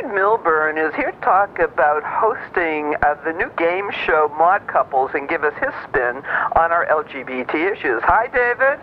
David Milburn is here to talk about hosting the new game show Mod Couples and give us his spin on our LGBT issues. Hi, David.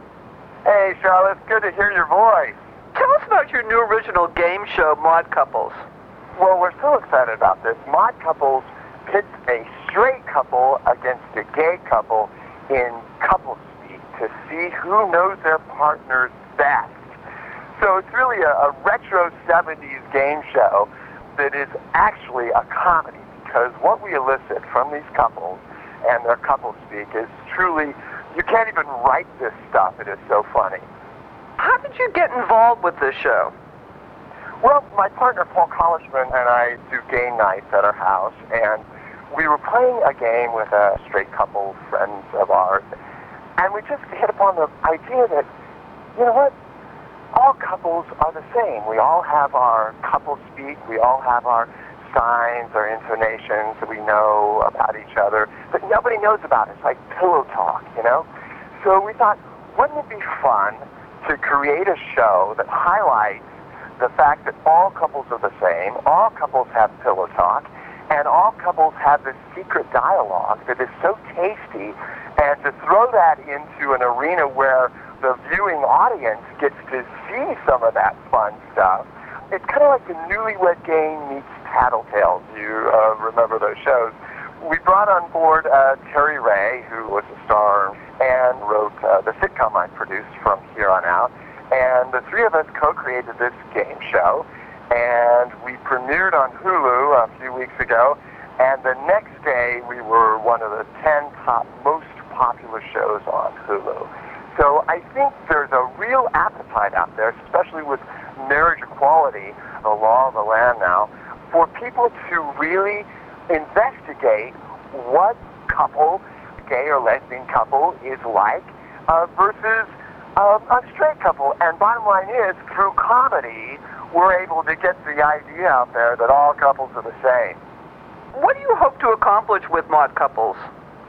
Hey, Charlotte. It's good to hear your voice. Tell us about your new original game show, Mod Couples. Well, we're so excited about this. Mod Couples pits a straight couple against a gay couple in couple speak to see who knows their partners best. So it's really a retro 70s game show that is actually a comedy, because what we elicit from these couples and their couple speak is truly, you can't even write this stuff. It is so funny. How did you get involved with this show? Well, my partner Paul Collishman and I do game nights at our house, and we were playing a game with a straight couple, friends of ours, and we just hit upon the idea that, you know what, all couples are the same. We all have our couple speak, we all have our signs, our intonations that we know about each other, but nobody knows about it. It's like pillow talk, you know? So we thought, wouldn't it be fun to create a show that highlights the fact that all couples are the same, all couples have pillow talk, and all couples have this secret dialogue that is so tasty, and to throw that into an arena where the viewing audience gets to see some of that fun stuff. It's kind of like the Newlywed Game meets Tattletales. You remember those shows. We brought on board Terry Ray, who was a star and wrote the sitcom I produced from here on out. And the three of us co-created this game show, and we premiered on Hulu a few weeks ago, and the next day we were one of the 10 top most popular shows on Hulu. So I think there's a real appetite out there, especially with marriage equality, the law of the land now, for people to really investigate what couple, gay or lesbian couple, is like versus a straight couple. And bottom line is, through comedy, we're able to get the idea out there that all couples are the same. What do you hope to accomplish with Mod Couples?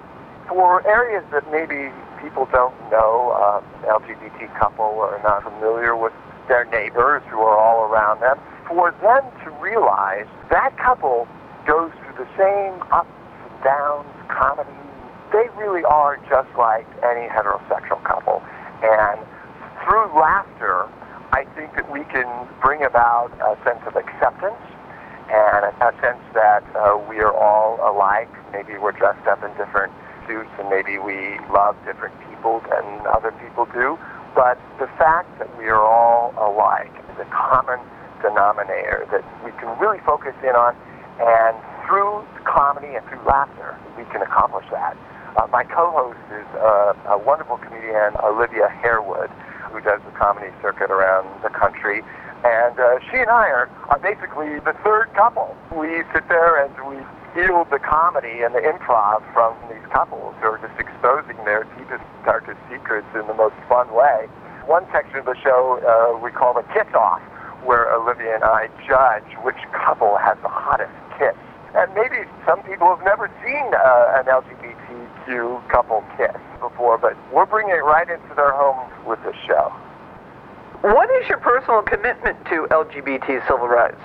For areas that maybe people don't know, LGBT couple are not familiar with their neighbors who are all around them, for them to realize that couple goes through the same ups and downs, comedy. They really are just like any heterosexual couple. And through laughter, I think that we can bring about a sense of acceptance and a sense that we are all alike. Maybe we're dressed up in different suits and maybe we love different people than other people do. But the fact that we are all alike is a common denominator that we can really focus in on, and through comedy and through laughter, we can accomplish that. My co-host is a wonderful comedian, Olivia Harewood, who does the comedy circuit around the country. And she and I are basically the third couple. We sit there and we feel the comedy and the improv from these couples who are just exposing their deepest, darkest secrets in the most fun way. One section of the show we call the kiss-off, where Olivia and I judge which couple has the hottest kiss. And maybe some people have never seen an LGBTQ couple kiss before, but we're bringing it right into their home with this show. What is your personal commitment to LGBT civil rights?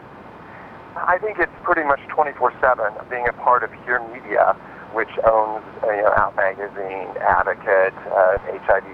I think it's pretty much 24/7. Being a part of Here Media, which owns Out Magazine, Advocate, HIV+,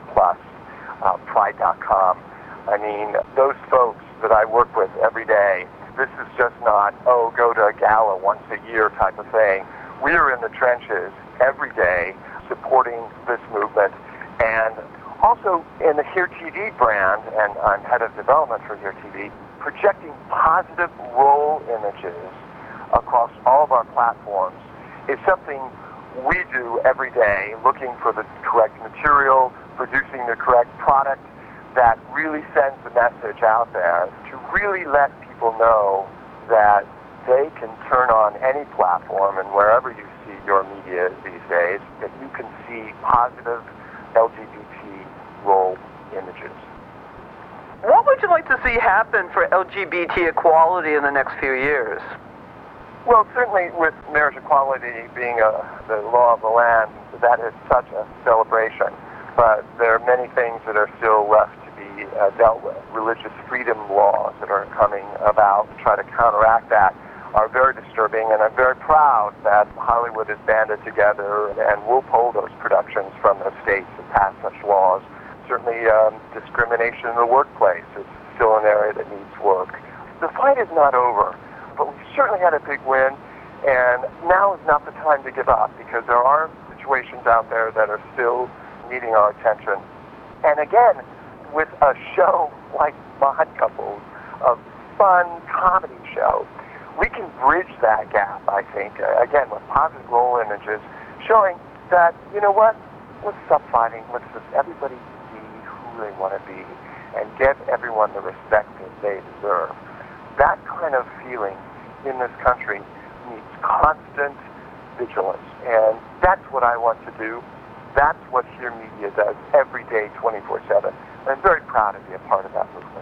Pride.com. I mean, those folks that I work with every day, this is just not, go to a gala once a year type of thing. We are in the trenches every day supporting this movement, and also in the Here TV brand, and I'm head of development for Here TV, projecting positive role images across all of our platforms is something we do every day, looking for the correct material, producing the correct product that really sends the message out there to really let people know that they can turn on any platform, and wherever you see your media these days, that you can see positive LGBT role images. What would you like to see happen for LGBT equality in the next few years? Well, certainly with marriage equality being the law of the land, that is such a celebration. But there are many things that are still left to be dealt with. Religious freedom laws that are coming about to try to counteract that are very disturbing, and I'm very proud that Hollywood has banded together and will pull those productions from those states that pass such laws. Certainly, discrimination in the workplace is still an area that needs work. The fight is not over, but we certainly had a big win, and now is not the time to give up, because there are situations out there that are still needing our attention. And again, with a show like Mod Couples, a fun comedy show, we can bridge that gap, I think, again, with positive role images, showing that, you know what, let's stop fighting, let's just everybody be who they want to be, and give everyone the respect that they deserve. That kind of feeling in this country needs constant vigilance, and that's what I want to do. That's what Hear Media does every day, 24/7. I'm very proud to be a part of that movement.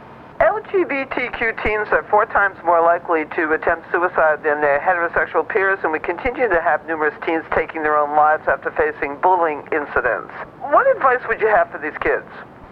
LGBTQ teens are 4 times more likely to attempt suicide than their heterosexual peers, and we continue to have numerous teens taking their own lives after facing bullying incidents. What advice would you have for these kids?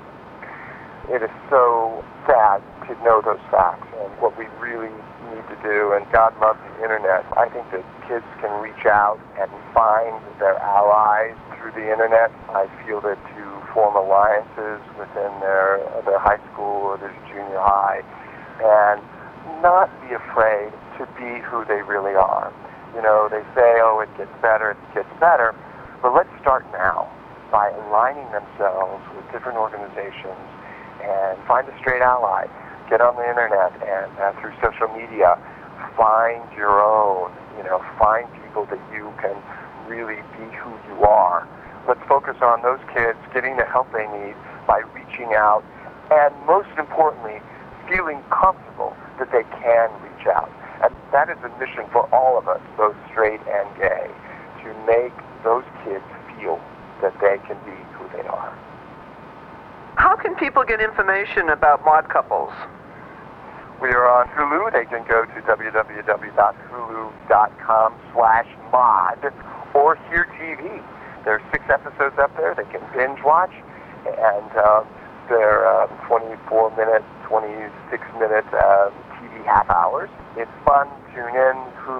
It is so sad to know those facts, and what we really need to do, and God loves the internet. I think that kids can reach out and find their allies through the internet. I feel that to form alliances within their high school or their junior high, and not be afraid to be who they really are. You know, they say, oh, it gets better, but let's start now by aligning themselves with different organizations and find a straight ally. Get on the internet and through social media, find your own, find people that you can really be who you are. Let's focus on those kids getting the help they need by reaching out, and most importantly, feeling comfortable that they can reach out. And that is a mission for all of us, both straight and gay, to make those kids feel that they can be who they are. How can people get information about Mod Couples? We are on Hulu. They can go to www.hulu.com/mod or Hear TV. There's 6 episodes up there they can binge watch, and they're 24-minute, 26-minute TV half hours. It's fun. Tune in,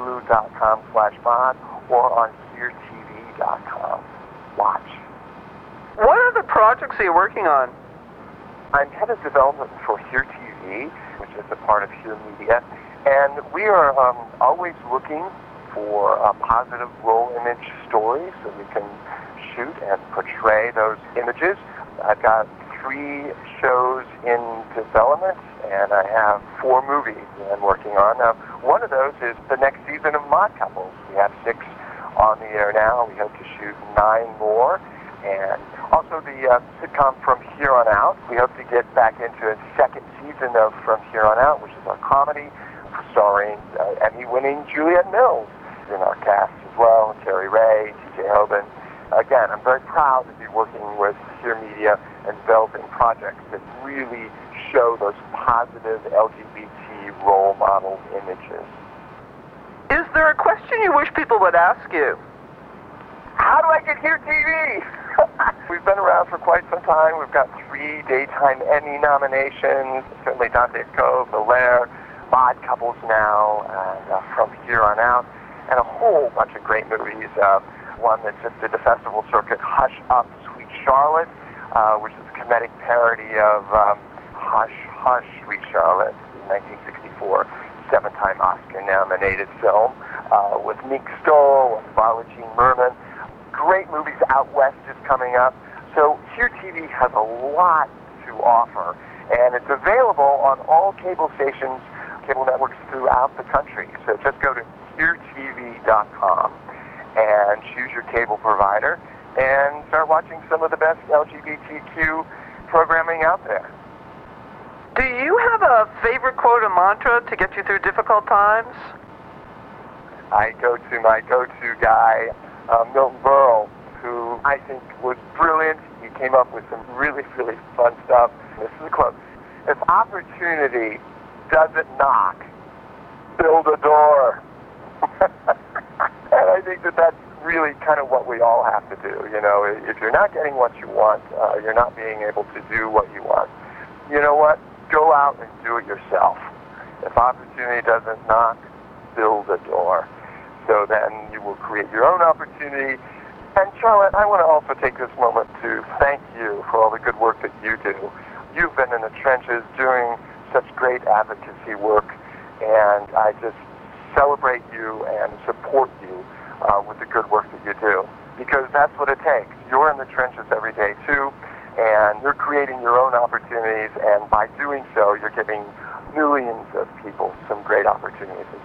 hulu.com/mod or on heartv.com. Watch. What other projects are you working on? I'm head of development for Hear TV, which is a part of Hear Media, and we are always looking for positive role image stories so we can shoot and portray those images. I've got 3 shows in development, and I have 4 movies that I'm working on. Now, one of those is the next season of Mod Couples. We have 6 on the air now. We hope to shoot 9 more. And also the sitcom From Here On Out. We hope to get back into a 2nd season of From Here On Out, which is our comedy, starring Emmy-winning Juliette Mills in our cast as well, Terry Ray, TJ Hoban. Again, I'm very proud to be working with Hear Media and developing projects that really show those positive LGBT role model images. Is there a question you wish people would ask you? How do I get Hear TV? We've been around for quite some time. We've got 3 Daytime Emmy nominations, certainly Dante Cove, The Lair, Mod Couples now, and From Here On Out, and a whole bunch of great movies. One that just did the festival circuit, Hush Up, Sweet Charlotte, which is a comedic parody of Hush, Hush, Sweet Charlotte, 1964, 7-time Oscar-nominated film, with Mink Stoll and Marla Jean Merman. Great movies. Out West is coming up. So Hear TV has a lot to offer, and it's available on all cable stations, cable networks throughout the country. So just go to heartv.com and choose your cable provider and start watching some of the best LGBTQ programming out there. Do you have a favorite quote or mantra to get you through difficult times? I go to my go-to guy, Milton Berle, who I think was brilliant. He came up with some really, really fun stuff. This is a quote. If opportunity doesn't knock, build a door. And I think that that's really kind of what we all have to do. If you're not getting what you want, you're not being able to do what you want. you know what? Go out and do it yourself. If opportunity doesn't knock, build a door. So then you will create your own opportunity. And Charlotte, I want to also take this moment to thank you for all the good work that you do. You've been in the trenches doing such great advocacy work, and I just celebrate you and support you with the good work that you do, because that's what it takes. You're in the trenches every day too, and you're creating your own opportunities, and by doing so, you're giving millions of people some great opportunities.